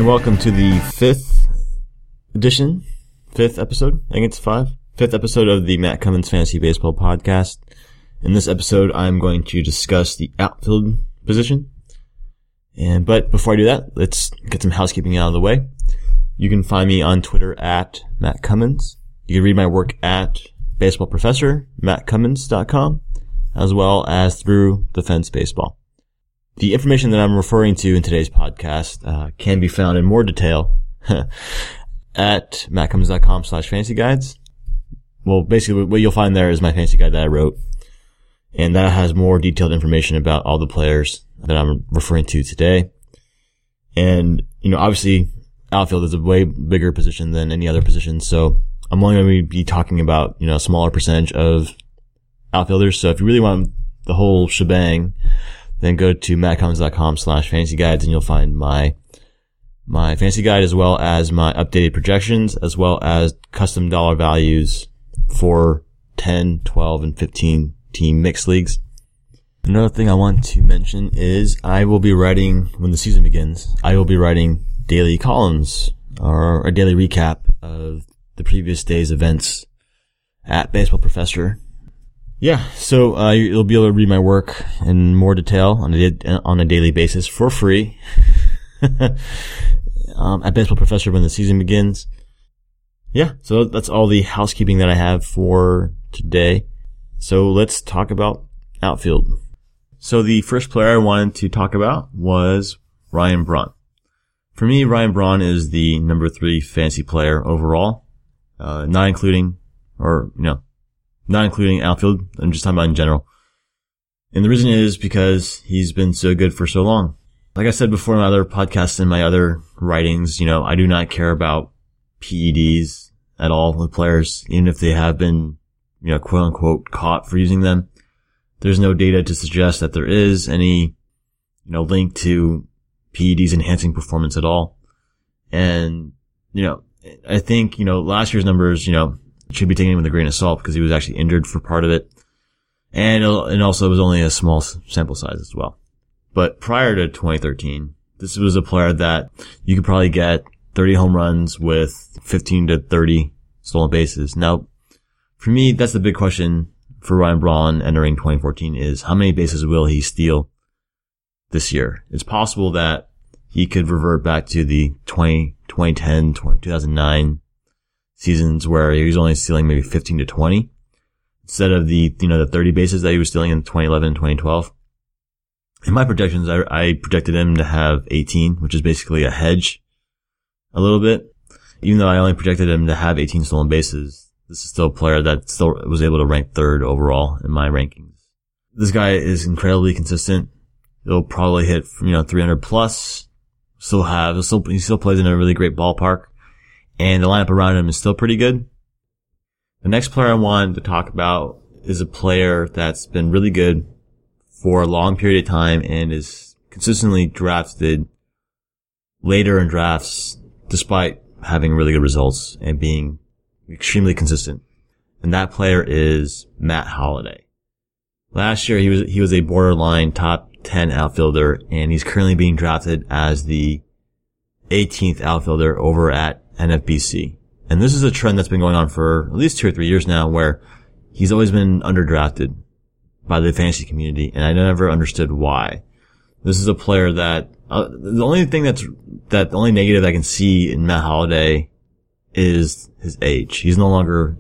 and welcome to the fifth episode, I think it's fifth episode of the Matt Cummins Fantasy Baseball Podcast. In this episode, I'm going to discuss the outfield position. But before I do that, let's get some housekeeping out of the way. You can find me on Twitter at Matt Cummins. You can read my work at Baseball Professor, mattcummins.com, as well as through The Fence Baseball. The information that I'm referring to in today's podcast can be found in more detail at mattcummins.com/fantasyguides. Well, basically what you'll find there is my fantasy guide that I wrote, and that has more detailed information about all the players that I'm referring to today. And, obviously outfield is a way bigger position than any other position, so I'm only going to be talking about, a smaller percentage of outfielders. So if you really want the whole shebang, then go to mattcummins.com/fantasyguides and you'll find my fantasy guide as well as my updated projections as well as custom dollar values for 10, 12, and 15 team mixed leagues. Another thing I want to mention is I will be writing, when the season begins, I will be writing daily columns or a daily recap of the previous day's events at Baseball Professor. Yeah, so you'll be able to read my work in more detail on a daily basis for free at Baseball Professor when the season begins. Yeah, so that's all the housekeeping that I have for today. So let's talk about outfield. So the first player I wanted to talk about was Ryan Braun. For me, Ryan Braun is the number 3 fantasy player overall, not including outfield. I'm just talking about in general. And the reason is because he's been so good for so long. Like I said before in my other podcasts and my other writings, I do not care about PEDs at all with players, even if they have been, quote unquote caught for using them. There's no data to suggest that there is any, link to PEDs enhancing performance at all. And, I think, last year's numbers, should be taken with a grain of salt because he was actually injured for part of it. And also it was only a small sample size as well. But prior to 2013, this was a player that you could probably get 30 home runs with 15 to 30 stolen bases. Now, for me, that's the big question for Ryan Braun entering 2014 is how many bases will he steal this year? It's possible that he could revert back to the 2010, 2009 seasons where he was only stealing maybe 15 to 20 instead of the 30 bases that he was stealing in 2011 and 2012. In my projections, I projected him to have 18, which is basically a hedge a little bit. Even though I only projected him to have 18 stolen bases, this is still a player that still was able to rank 3rd overall in my rankings. This guy is incredibly consistent. He'll probably hit, 300 plus. He still plays in a really great ballpark. And the lineup around him is still pretty good. The next player I wanted to talk about is a player that's been really good for a long period of time and is consistently drafted later in drafts despite having really good results and being extremely consistent. And that player is Matt Holliday. Last year he was a borderline top 10 outfielder and he's currently being drafted as the 18th outfielder over at NFBC. And this is a trend that's been going on for at least 2 or 3 years now where he's always been underdrafted by the fantasy community and I never understood why. This is a player that, the only negative I can see in Matt Holliday is his age. He's no longer,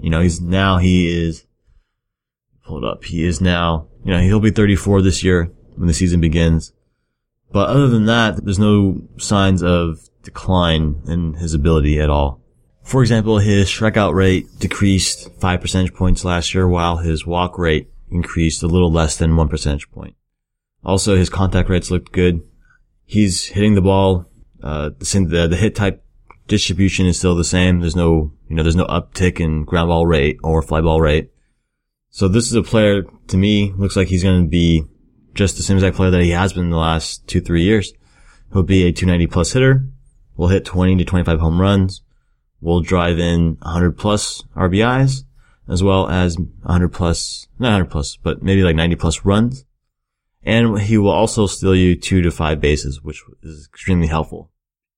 he'll be 34 this year when the season begins. But other than that, there's no signs of decline in his ability at all. For example, his strikeout rate decreased 5 percentage points last year, while his walk rate increased a little less than 1 percentage point. Also, his contact rates looked good. He's hitting the ball. The hit type distribution is still the same. There's no uptick in ground ball rate or fly ball rate. So this is a player, to me, looks like he's going to be just the same exact player that he has been in the last 2-3 years. He'll be a 290 plus hitter. Will hit 20 to 25 home runs. Will drive in 100 plus RBIs, as well as 100 plus, not 100 plus, but maybe like 90 plus runs. And he will also steal you 2 to 5 bases, which is extremely helpful.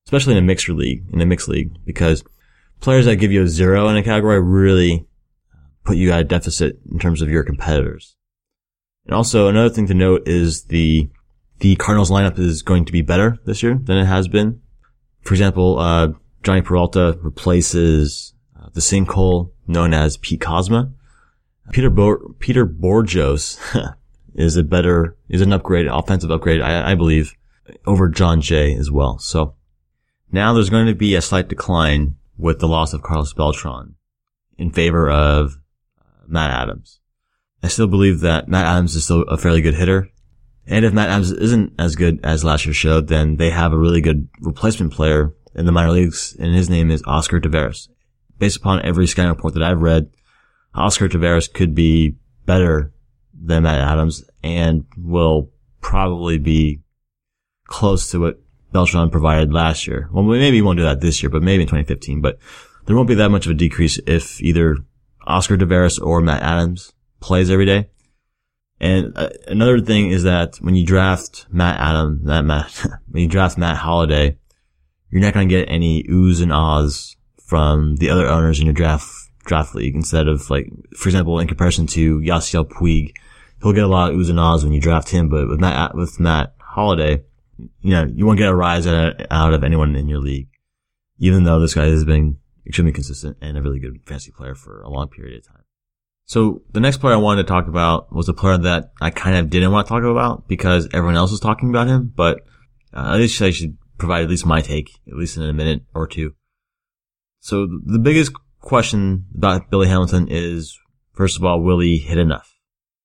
especially in a mixed league, because players that give you a 0 in a category really put you at a deficit in terms of your competitors. And also another thing to note is the Cardinals lineup is going to be better this year than it has been. For example, Johnny Peralta replaces the sinkhole known as Pete Kozma. Peter Bourjos is an upgrade, offensive upgrade, I believe, over John Jay as well. So now there's going to be a slight decline with the loss of Carlos Beltran in favor of Matt Adams. I still believe that Matt Adams is still a fairly good hitter. And if Matt Adams isn't as good as last year showed, then they have a really good replacement player in the minor leagues, and his name is Oscar Taveras. Based upon every scouting report that I've read, Oscar Taveras could be better than Matt Adams and will probably be close to what Beltran provided last year. Well, maybe he won't do that this year, but maybe in 2015. But there won't be that much of a decrease if either Oscar Taveras or Matt Adams plays every day. And another thing is that when you draft Matt Holliday, you're not going to get any oohs and ahs from the other owners in your draft league. Instead of, like, for example, in comparison to Yasiel Puig, he'll get a lot of oohs and ahs when you draft him. But with Matt Holliday, you won't get a rise out of anyone in your league, even though this guy has been extremely consistent and a really good fantasy player for a long period of time. So the next player I wanted to talk about was a player that I kind of didn't want to talk about because everyone else was talking about him, but at least I should provide at least my take, at least in a minute or two. So the biggest question about Billy Hamilton is, first of all, will he hit enough?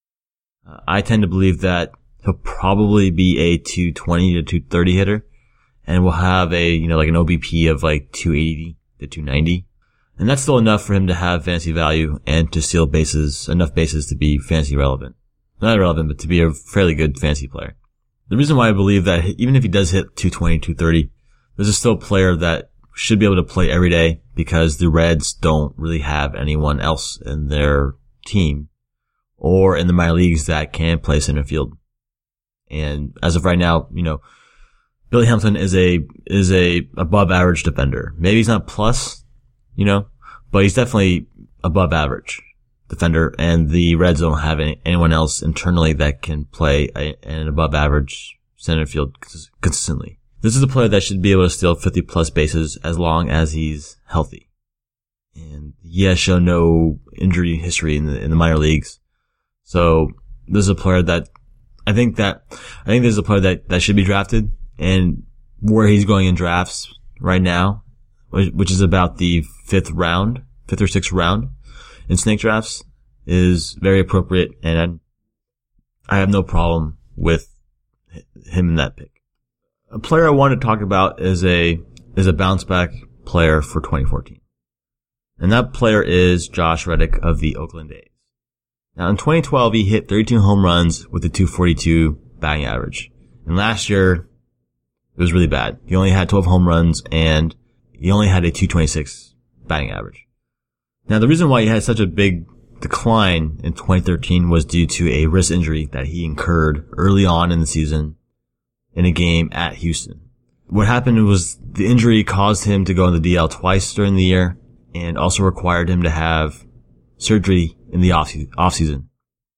I tend to believe that he'll probably be a 220 to 230 hitter, and will have an OBP of like 280 to 290. And that's still enough for him to have fantasy value and to steal enough bases to be fantasy relevant. Not irrelevant, but to be a fairly good fantasy player. The reason why I believe that even if he does hit 220, 230, this is still a player that should be able to play every day because the Reds don't really have anyone else in their team or in the minor leagues that can play center field. And as of right now, Billy Hamilton is a above average defender. Maybe he's not plus, but he's definitely above average defender, and the Reds don't have anyone else internally that can play an above average center field consistently. This is a player that should be able to steal 50 plus bases as long as he's healthy. And he has shown no injury history in the minor leagues. So this is a player that I think this is a player that should be drafted, and where he's going in drafts right now, which is about the fifth or sixth round in snake drafts, is very appropriate, and I have no problem with him in that pick. A player I want to talk about is a bounce back player for 2014. And that player is Josh Reddick of the Oakland A's. Now in 2012, he hit 32 home runs with a 242 batting average. And last year, it was really bad. He only had 12 home runs and he only had a 226 batting average. Now the reason why he had such a big decline in 2013 was due to a wrist injury that he incurred early on in the season in a game at Houston. What happened was the injury caused him to go on the DL twice during the year and also required him to have surgery in the off season.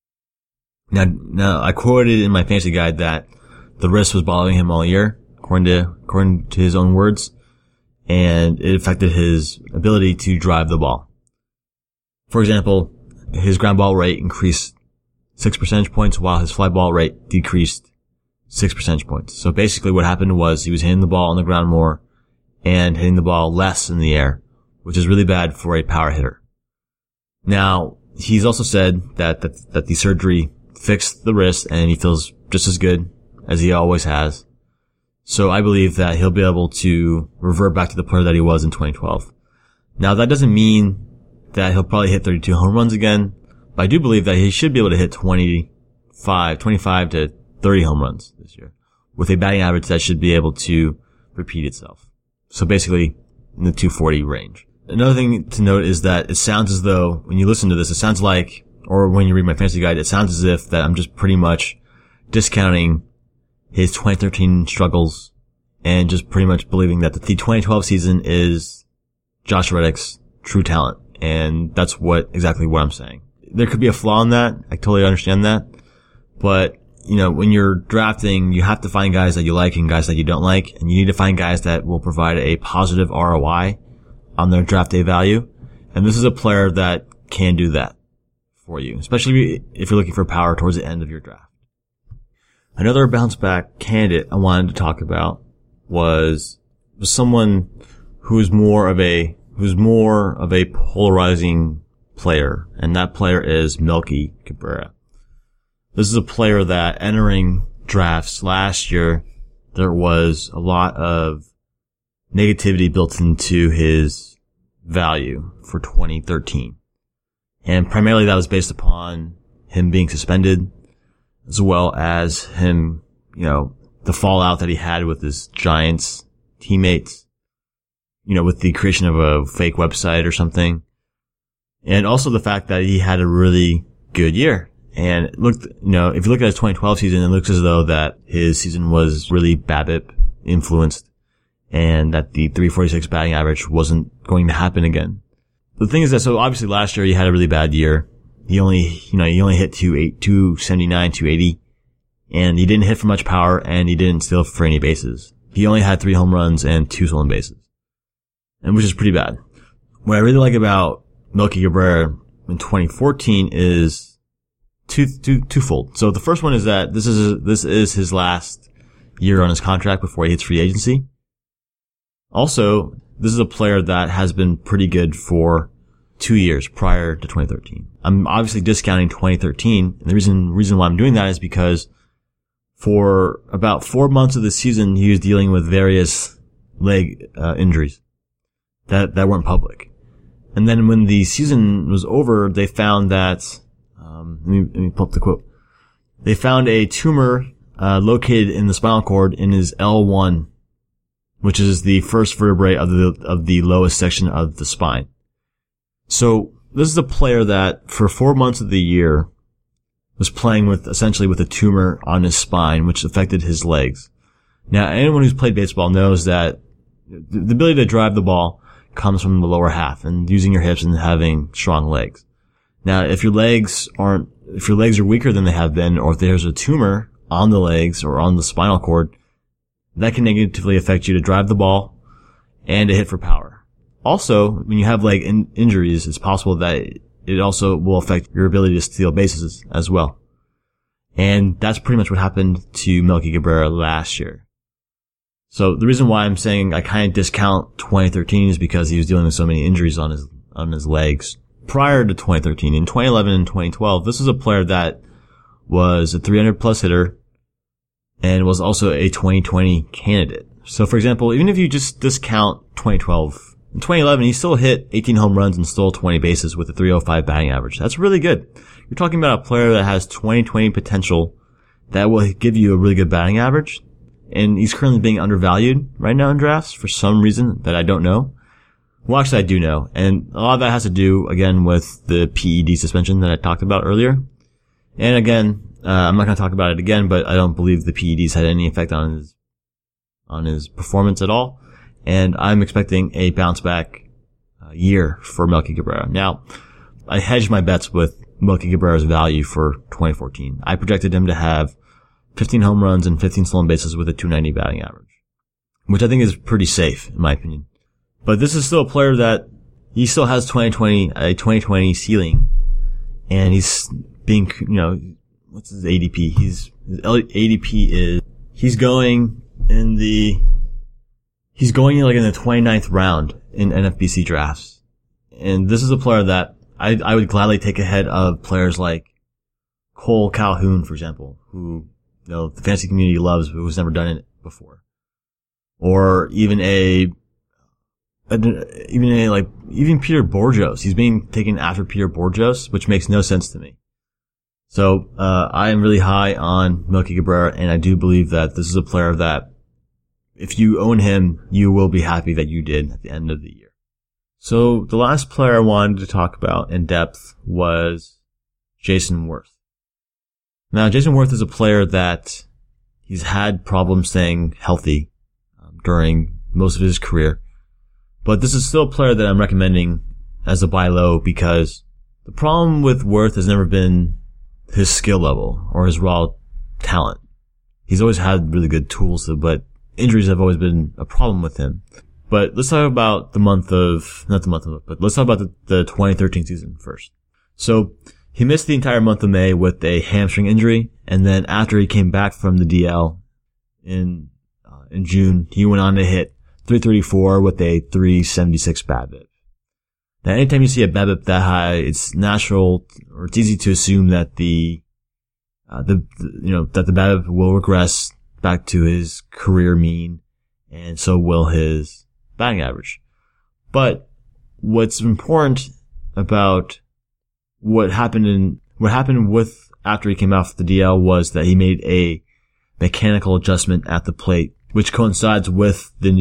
Now I quoted in my fantasy guide that the wrist was bothering him all year, according to his own words, and it affected his ability to drive the ball. For example, his ground ball rate increased 6 percentage points while his fly ball rate decreased 6 percentage points. So basically what happened was he was hitting the ball on the ground more and hitting the ball less in the air, which is really bad for a power hitter. Now, he's also said that the surgery fixed the wrist and he feels just as good as he always has. So I believe that he'll be able to revert back to the player that he was in 2012. Now, that doesn't mean that he'll probably hit 32 home runs again, but I do believe that he should be able to hit 25 to 30 home runs this year with a batting average that should be able to repeat itself. So basically in the 240 range. Another thing to note is that it sounds as though when you listen to this, it sounds like, or when you read my fantasy guide, it sounds as if that I'm just pretty much discounting his 2013 struggles and just pretty much believing that the 2012 season is Josh Reddick's true talent. And that's exactly what I'm saying. There could be a flaw in that. I totally understand that. But, when you're drafting, you have to find guys that you like and guys that you don't like. And you need to find guys that will provide a positive ROI on their draft day value. And this is a player that can do that for you, especially if you're looking for power towards the end of your draft. Another bounce back candidate I wanted to talk about was someone who's more of a polarizing player, and that player is Melky Cabrera. This is a player that entering drafts last year, there was a lot of negativity built into his value for 2013. And primarily that was based upon him being suspended, as well as him, the fallout that he had with his Giants teammates, with the creation of a fake website or something. And also the fact that he had a really good year. And it looked, if you look at his 2012 season, it looks as though that his season was really BABIP influenced and that the 346 batting average wasn't going to happen again. The thing is that, so obviously last year he had a really bad year. He only hit 279, 280, and he didn't hit for much power, and he didn't steal for any bases. He only had 3 home runs and 2 stolen bases, and which is pretty bad. What I really like about Melky Cabrera in 2014 is twofold. So the first one is that this is his last year on his contract before he hits free agency. Also, this is a player that has been pretty good for 2 years prior to 2013. I'm obviously discounting 2013, and the reason why I'm doing that is because for about 4 months of the season, he was dealing with various leg injuries that weren't public. And then when the season was over, they found that let me pull up the quote. They found a tumor located in the spinal cord in his L1, which is the first vertebrae of the lowest section of the spine. So this is a player that for 4 months of the year was playing essentially with a tumor on his spine, which affected his legs. Now, anyone who's played baseball knows that the ability to drive the ball comes from the lower half and using your hips and having strong legs. Now, if your legs are weaker than they have been, or if there's a tumor on the legs or on the spinal cord, that can negatively affect you to drive the ball and to hit for power. Also, when you have leg injuries, it's possible that it also will affect your ability to steal bases as well. And that's pretty much what happened to Melky Cabrera last year. So the reason why I'm saying I kind of discount 2013 is because he was dealing with so many injuries on his legs prior to 2013. In 2011 and 2012, this was a player that was a 300 plus hitter and was also a 2020 candidate. So for example, even if you just discount 2012, in 2011, he still hit 18 home runs and stole 20 bases with a 305 batting average. That's really good. You're talking about a player that has 2020 potential that will give you a really good batting average. And he's currently being undervalued right now in drafts for some reason that I don't know. Well, actually, I do know. And a lot of that has to do, again, with the PED suspension that I talked about earlier. And again, I'm not going to talk about it again, but I don't believe the PEDs had any effect on his performance at all. And I'm expecting a bounce back year for Melky Cabrera. Now, I hedged my bets with Melky Cabrera's value for 2014. I projected him to have 15 home runs and 15 stolen bases with a 290 batting average, which I think is pretty safe, in my opinion. But this is still a player that he still has a 2020 ceiling, and he's being, what's his ADP? His ADP is, he's going in the 29th round in NFBC drafts. And this is a player that I would gladly take ahead of players like Cole Calhoun, for example, who, the fantasy community loves, but who's never done it before. Or even Peter Bourjos. He's being taken after Peter Bourjos, which makes no sense to me. So, I am really high on Melky Cabrera, and I do believe that this is a player that if you own him, you will be happy that you did at the end of the year. So, the last player I wanted to talk about in depth was Jason Worth. Now, Jason Worth is a player that he's had problems staying healthy during most of his career. But this is still a player that I'm recommending as a buy low because the problem with Worth has never been his skill level or his raw talent. He's always had really good tools, but injuries have always been a problem with him. But let's talk about let's talk about the 2013 season first. So he missed the entire month of May with a hamstring injury, and then after he came back from the DL in June, he went on to hit .334 with a .376 BABIP. Now, anytime you see a BABIP that high, it's natural or it's easy to assume that the BABIP will regress back to his career mean, and so will his batting average. But what's important about what happened with after he came off the DL was that he made a mechanical adjustment at the plate, which coincides with the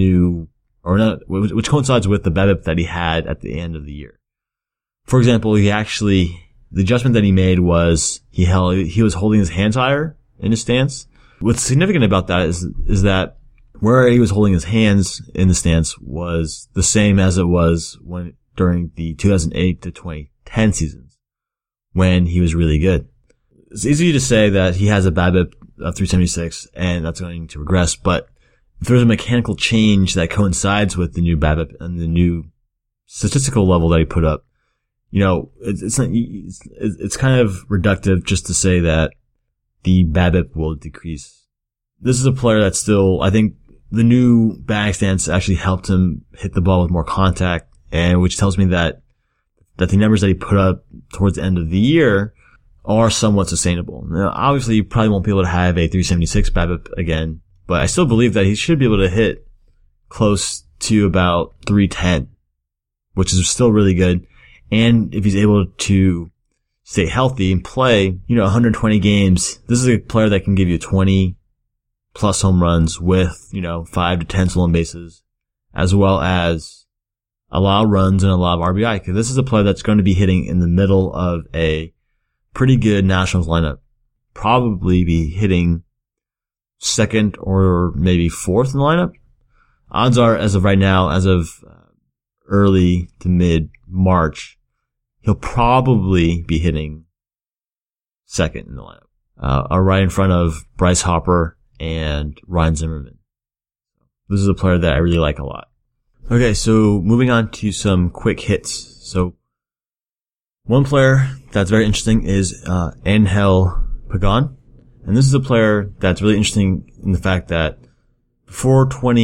BABIP that he had at the end of the year. For example, the adjustment that he made was he was holding his hands higher in his stance. What's significant about that is that where he was holding his hands in the stance was the same as it was during the 2008 to 2010 seasons when he was really good. It's easy to say that he has a BABIP of 376 and that's going to regress, but if there's a mechanical change that coincides with the new BABIP and the new statistical level that he put up, it's kind of reductive just to say that the BABIP will decrease. This is a player that still, I think the new batting stance actually helped him hit the ball with more contact, and which tells me that the numbers that he put up towards the end of the year are somewhat sustainable. Now, obviously, you probably won't be able to have a 376 BABIP again, but I still believe that he should be able to hit close to about 310, which is still really good. And if he's able to stay healthy and play, 120 games, this is a player that can give you 20 plus home runs with, 5 to 10 stolen bases, as well as a lot of runs and a lot of RBI. Because this is a player that's going to be hitting in the middle of a pretty good Nationals lineup. Probably be hitting second or maybe fourth in the lineup. Odds are, as of right now, as of early to mid March, he'll probably be hitting second in the lineup, right in front of Bryce Harper and Ryan Zimmerman. This is a player that I really like a lot. Okay, so moving on to some quick hits. So one player that's very interesting is Angel Pagan. And this is a player that's really interesting in the fact that before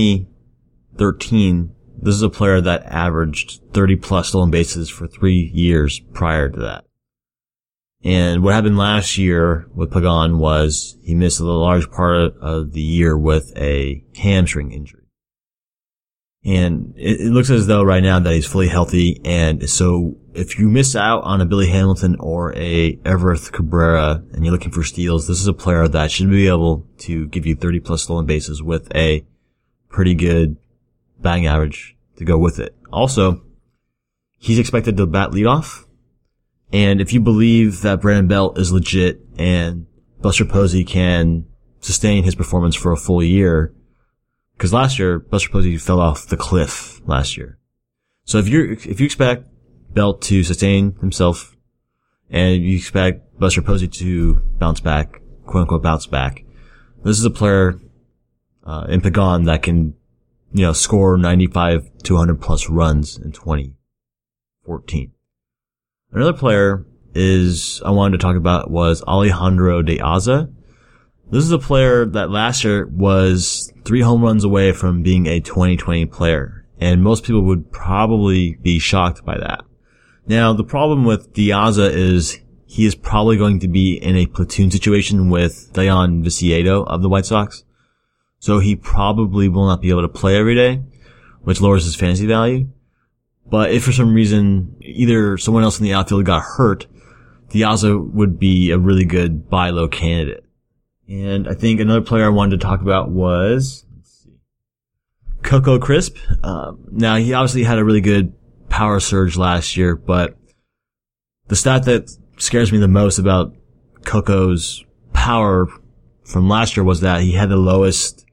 2013, this is a player that averaged 30 plus stolen bases for 3 years prior to that. And what happened last year with Pagan was he missed a large part of the year with a hamstring injury. And it looks as though right now that he's fully healthy. And so if you miss out on a Billy Hamilton or a Everth Cabrera and you're looking for steals, this is a player that should be able to give you 30 plus stolen bases with a pretty good batting average to go with it. Also, he's expected to bat leadoff. And if you believe that Brandon Belt is legit and Buster Posey can sustain his performance for a full year, because last year, Buster Posey fell off the cliff last year. So if you expect Belt to sustain himself and you expect Buster Posey to bounce back, quote unquote bounce back, this is a player, in Pagan that can, score 95 to 100 plus runs in 2014. Another player I wanted to talk about was Alejandro De Aza. This is a player that last year was 3 home runs away from being a 2020 player, and most people would probably be shocked by that. Now, the problem with De Aza is he is probably going to be in a platoon situation with Dayan Viciedo of the White Sox, so he probably will not be able to play every day, which lowers his fantasy value. But if for some reason either someone else in the outfield got hurt, De Aza would be a really good buy low candidate. And I think another player I wanted to talk about was, Coco Crisp. Now he obviously had a really good power surge last year, but the stat that scares me the most about Coco's power from last year was that he had the lowest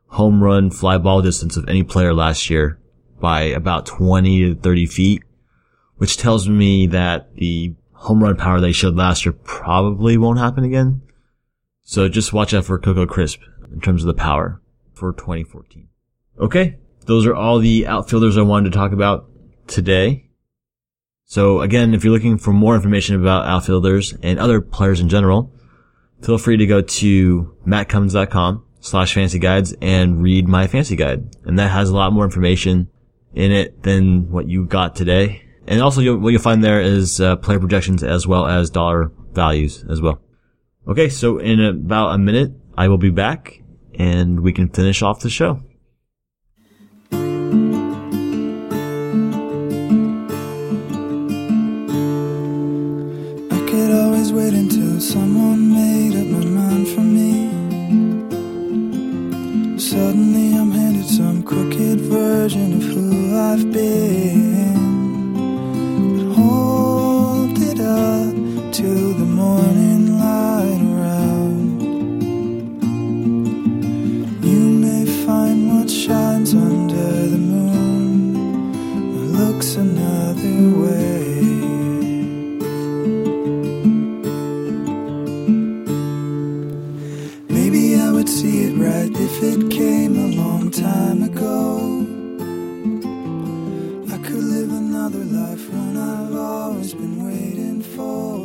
home run fly ball distance of any player last year by about 20 to 30 feet, which tells me that the home run power they showed last year probably won't happen again. So just watch out for Coco Crisp in terms of the power for 2014. Okay, those are all the outfielders I wanted to talk about today. So again, if you're looking for more information about outfielders and other players in general, feel free to go to mattcummins.com/fantasyguides and read my fantasy guide. And that has a lot more information in it than what you got today. And also what you'll find there is player projections as well as dollar values as well. Okay, so in about a minute, I will be back and we can finish off the show. I could always wait until someone made up my mind for me. Suddenly I'm handed some crooked version of who I've been. Hold it up till the morning light around. You may find what shines under the moon looks another way. Maybe I would see it right if it came a long time ago. I could live another life, one I've always been waiting for.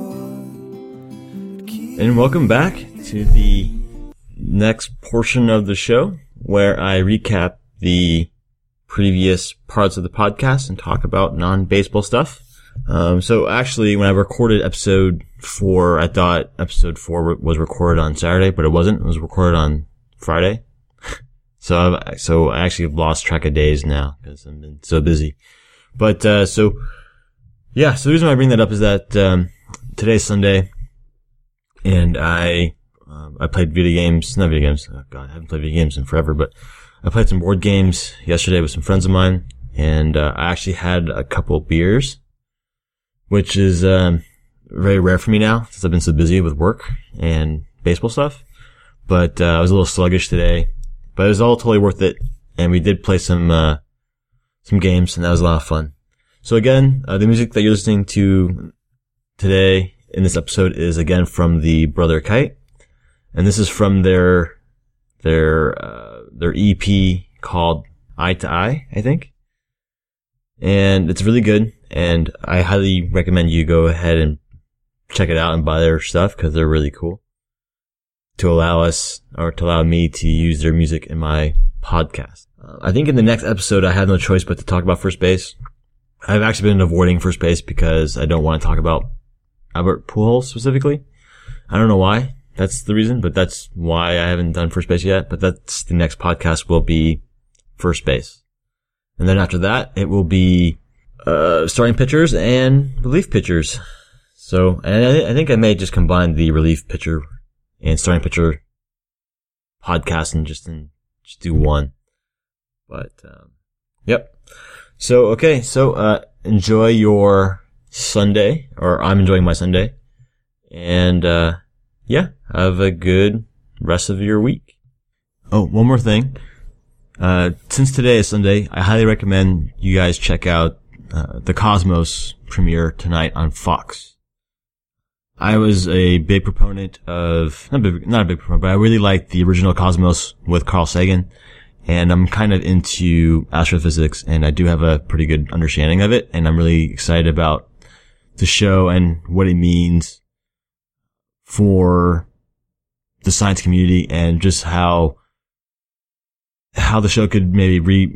And welcome back to the next portion of the show where I recap the previous parts of the podcast and talk about non-baseball stuff. So actually, when I recorded episode 4, I thought episode 4 was recorded on Saturday, but it wasn't. It was recorded on Friday. So I actually lost track of days now because I've been so busy. But, so the reason why I bring that up is that, today's Sunday and I played video games. Not video games. Oh God, I haven't played video games in forever, but I played some board games yesterday with some friends of mine and, I actually had a couple beers, which is, very rare for me now since I've been so busy with work and baseball stuff. But, I was a little sluggish today, but it was all totally worth it. And we did play some games and that was a lot of fun. So again, the music that you're listening to today in this episode is again from the Brother Kite. And this is from their EP called Eye to Eye, I think. And it's really good. And I highly recommend you go ahead and check it out and buy their stuff because they're really cool. To allow me to use their music in my podcast. I think in the next episode, I have no choice but to talk about first base. I've actually been avoiding first base because I don't want to talk about Albert Pujols specifically. I don't know why. That's the reason, but that's why I haven't done first base yet. But that's the next podcast will be first base. And then after that, it will be, starting pitchers and relief pitchers. So, and I think I may just combine the relief pitcher and starting pitcher podcast and just do one. But, yep. So, okay. So, enjoy your Sunday, or I'm enjoying my Sunday. And, have a good rest of your week. Oh, one more thing. Since today is Sunday, I highly recommend you guys check out, the Cosmos premiere tonight on Fox. I was a big proponent of, not a big proponent, but I really liked the original Cosmos with Carl Sagan. And I'm kind of into astrophysics and I do have a pretty good understanding of it. And I'm really excited about the show and what it means for the science community and just how the show could maybe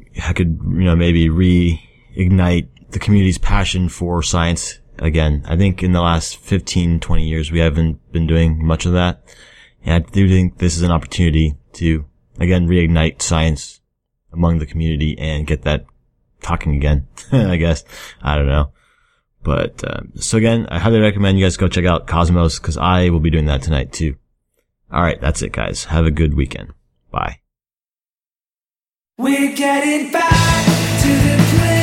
reignite the community's passion for science again. I think in the last 15, 20 years, we haven't been doing much of that. And I do think this is an opportunity to, again, reignite science among the community and get that talking again, I guess. I don't know. But, so again, I highly recommend you guys go check out Cosmos because I will be doing that tonight too. All right. That's it, guys. Have a good weekend. Bye. We're getting back to the place.